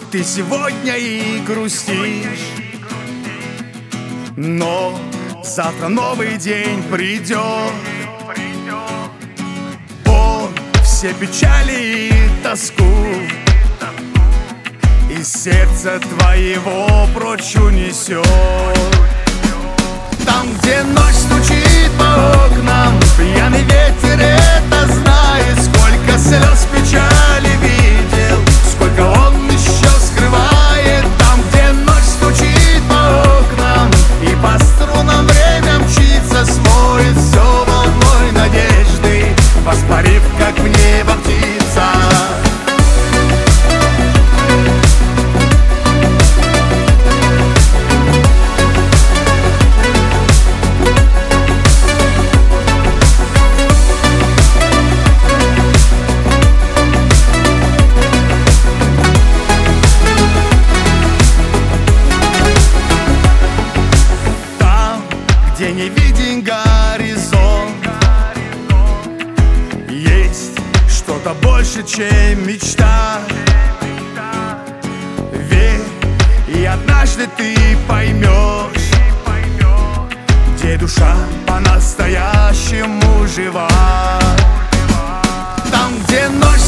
ты сегодня и грустишь, но завтра новый день придет. Он все печали и тоску из сердца твоего прочь унесет. Там, где ночь стучит по окнам, пьяный ветер это знает. Сколько слез, печали видел, сколько он еще скрывает. Там, где ночь стучит по окнам и по струнам время мчится, смоет все волной надежды, воспарив, как в небо птица. Где не виден горизонт, есть что-то больше, чем мечта. Верь, и однажды ты поймешь, где душа по-настоящему жива. Там, где ночь